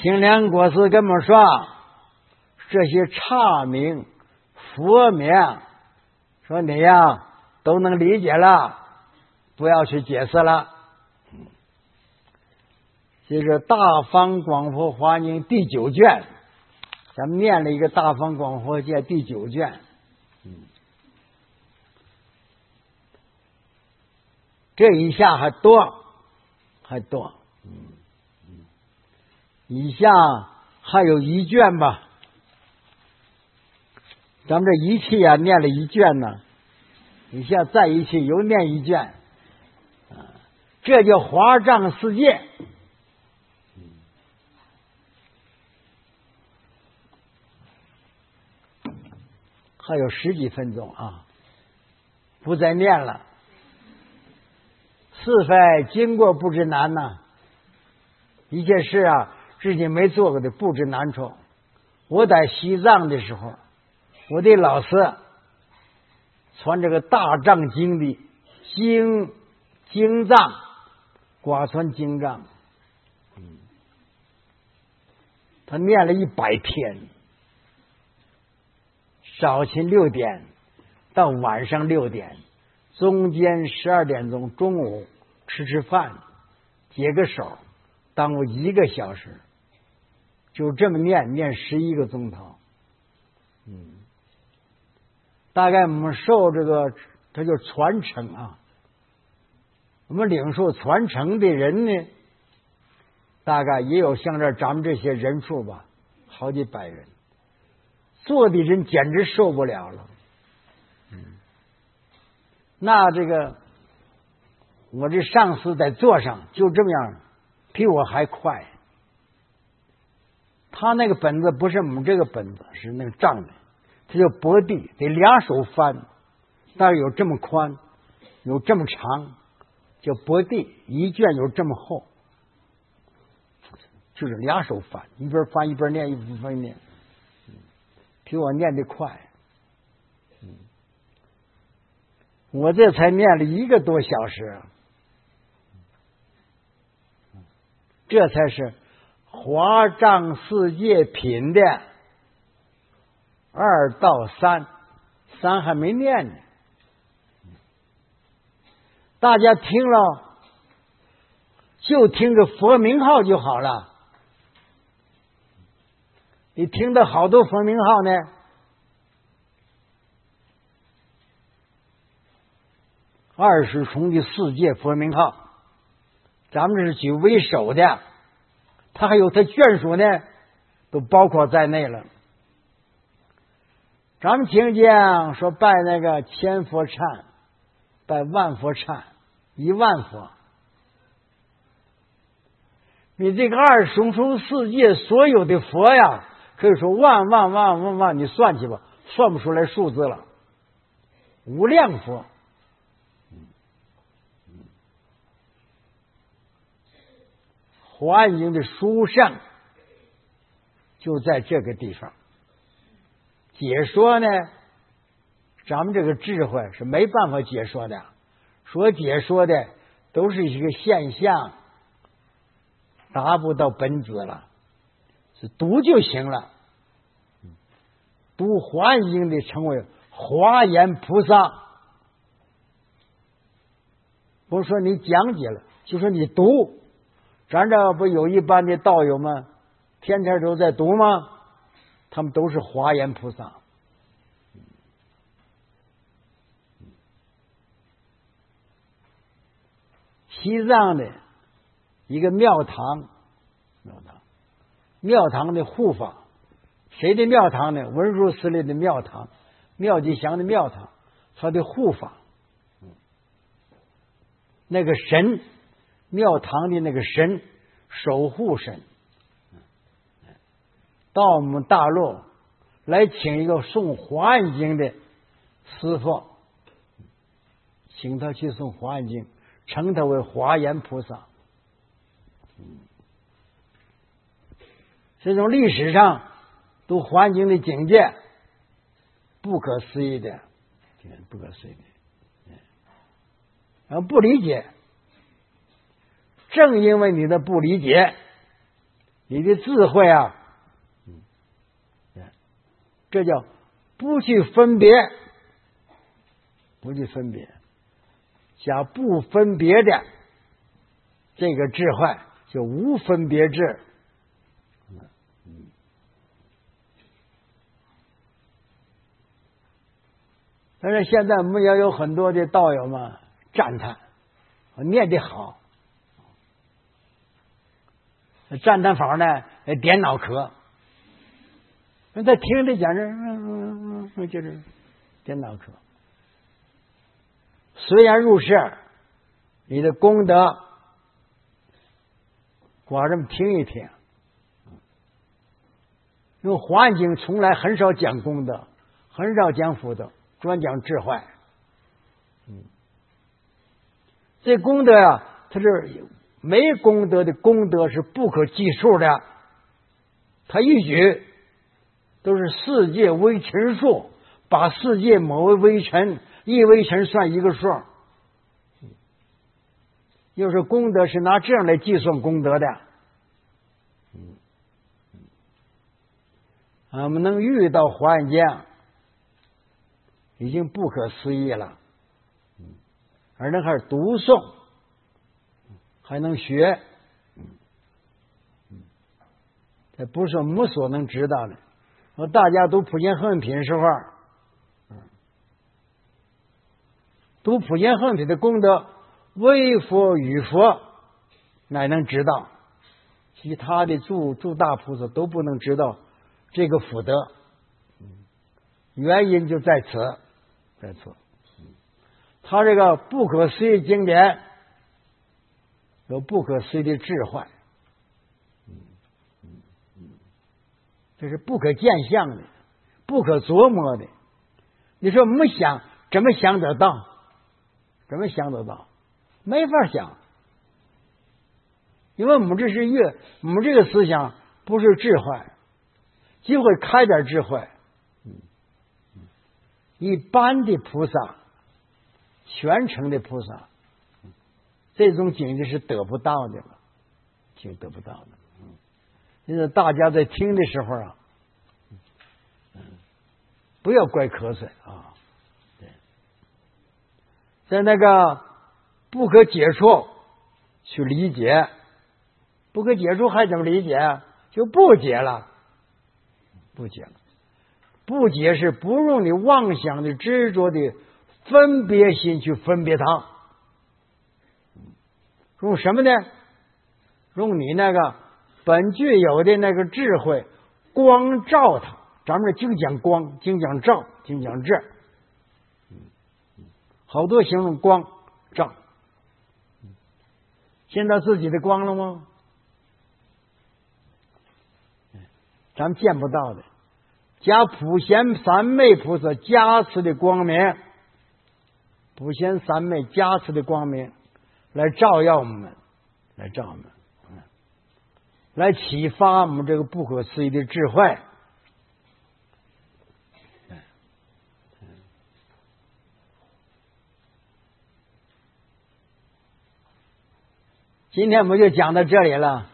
清凉国师跟我们说，这些刹名、佛名，说你呀都能理解了，不要去解释了。这是《大方广佛华经》第9卷，咱们念了一个《大方广佛经》第9卷。这一下还多，以下还有1卷吧。咱们这一气啊念了1卷呢，以下再一气又念1卷，这叫华藏世界。还有10几分钟啊，不再念了。是非经过不知难呐，一切事啊自己没做过的不知难处。我在西藏的时候，我的老师传这个大藏经的经藏，广传经藏，他念了100天，早晨6点到晚上6点，中间12点钟中午吃饭，解个手，耽误1个小时，就这么念11个钟头。大概我们受这个，它叫传承啊。我们领受传承的人呢，大概也有像咱们这些人数吧，好几百人。做的人简直受不了了。那这个我这上司在座上就这么样，比我还快。他那个本子不是我们这个本子，是那个账的，它叫薄地，得2手翻，大概有这么宽，有这么长，叫薄地，一卷有这么厚，就是2手翻，一边翻一边念，一边念，比我念得快。我这才念了1个多小时，这才是华藏世界品的2到3还没念呢。大家听了就听着佛名号就好了。你听到好多佛名号呢，20重的世界佛名号，咱们这是举为首的，它还有它眷属呢，都包括在内了。咱们听见说拜那个1000佛忏，拜万佛忏，1万佛。你这个20重世界所有的佛呀，可以说万，你算去吧，算不出来数字了，无量佛。华严经的书上就在这个地方解说呢，咱们这个智慧是没办法解说的，所解说的都是一个现象，达不到本质了，是读就行了。读华严经的称为华严菩萨，不是说你讲解了，就说你读。咱这不有一般的道友们天天都在读吗？他们都是华严菩萨。西藏的一个庙堂的护法，谁的庙堂呢？文殊师利的庙堂，妙吉祥的庙堂，他的护法，那个神，庙堂的那个神，守护神，到我们大陆来请一个诵华严经的师傅，请他去诵华严经，称他为华严菩萨。这种历史上读华严经的境界，不可思议的，不可思议的。然后不理解，正因为你的不理解， 你的智慧啊，这叫不去分别，不去分别，叫不分别的这个智慧，就无分别智。但是现在我们也有很多的道友们赞叹，念得好，赞叹法呢点脑壳，他听着讲着，就是点脑壳。虽然入世，你的功德光这么听一听。因为《华严经》从来很少讲功德，很少讲福德，专讲智慧。这功德啊，它是没功德的功德是不可计数的，它一举都是世界微尘数，把世界抹为微尘，一微尘算一个数。又是功德是拿这样来计算功德的。我们能遇到华严经已经不可思议了，而且还是读诵，还能学，这不是我们所能知道的。说大家读普贤行品的时候，读普贤行品的功德，为佛与佛乃能知道，其他的诸大菩萨都不能知道这个福德，原因就在此，在此。他这个不可思议经典有不可思议的智慧，这是不可见相的，不可琢磨的。你说我们想怎么想得到？怎么想得到？没法想，因为我们这是我们这个思想不是智慧。就会开点智慧，一般的菩萨，全程的菩萨，这种境界是得不到的了，就得不到的。因此，大家在听的时候啊，不要怪瞌睡啊。对，在那个不可解处去理解，不可解处还怎么理解？就不解了。不解了，不解是不用你妄想的执着的分别心去分别它，用什么呢？用你那个本具有的那个智慧光照它。咱们这经讲光，经讲照，经讲智，好多形容光照。见到自己的光了吗？咱们见不到的，加普贤三昧菩萨加持的光明，普贤三昧加持的光明来照耀我们，来照我们，来启发我们这个不可思议的智慧。今天我们就讲到这里了。